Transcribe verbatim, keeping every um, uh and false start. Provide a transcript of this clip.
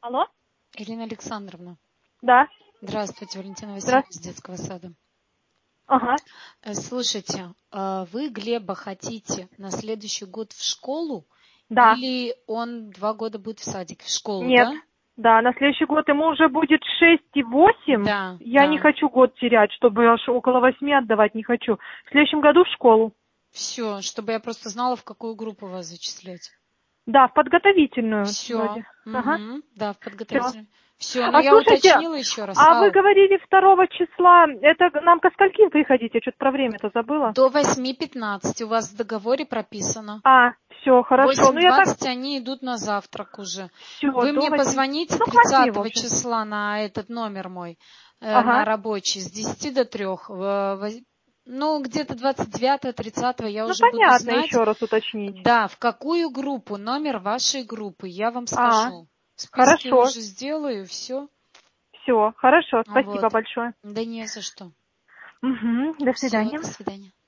Алло? Ирина Александровна. Да. Здравствуйте, Валентина Васильевна из детского сада. Ага. Слушайте, вы Глеба хотите на следующий год в школу? Да. Или он два года будет в садике? В школу, Нет. да? Да, на следующий год ему уже будет шесть и восемь. Да. Я да. не хочу год терять, чтобы аж около восьми отдавать не хочу. В следующем году в школу. Все, чтобы я просто знала, в какую группу вас зачислять. Да, в подготовительную. Все. Вроде. Угу. Ага. Да, в Всё. подготовительную. Все, ну А я слушайте, уточнила еще раз. а вы Ау. говорили второго числа, это нам ко скольки приходить? Я что-то про время-то забыла. До восьми пятнадцати у вас в договоре прописано. А, все, хорошо. Ну я так... восемь двадцать они идут на завтрак уже. Всё, Вы до мне восьми. позвоните Ну, к восьми, в тридцатого общем. числа на этот номер мой, э, Ага. на рабочий, с десяти до трех. Ну, где-то двадцать девятого тридцатого я Ну, уже буду понятно, знать. еще раз уточнить. Да, в какую группу, номер вашей группы, я вам А, скажу. Списки хорошо. уже сделаю, все. Все, хорошо, спасибо Вот. большое. Да не за что. Угу, до Все, свидания. до свидания.